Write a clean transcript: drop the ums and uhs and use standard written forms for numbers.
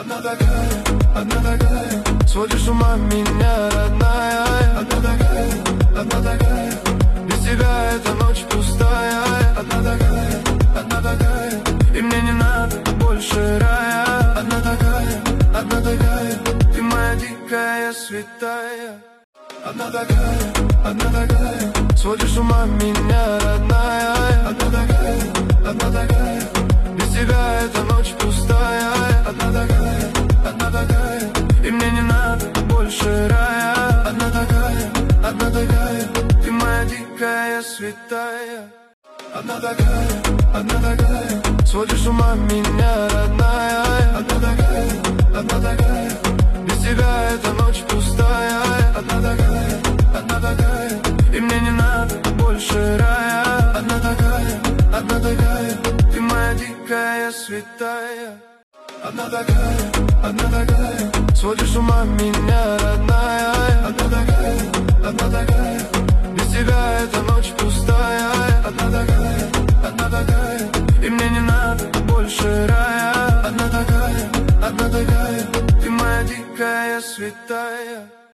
одна такая, сводишь с ума меня, родная. Одна такая, без тебя эта ночь пустая. Одна такая, и мне не надо больше рая. Одна такая, ты моя дикая святая. Одна такая, сводишь с ума меня, родная. Одна такая, без тебя эта ночь пустая. Одна такая, и мне не надо больше рая. Одна такая, ты моя дикая святая. Одна такая, сводишь с ума меня, родная. Одна такая, без тебя эта ночь пустая. Одна такая, и мне не надо больше рая. Одна такая, ты моя дикая святая. Одна такая, сводишь с ума меня, родная. Одна такая, без тебя эта ночь пустая. Одна такая, и мне не надо больше рая. Одна такая, ты моя дикая святая.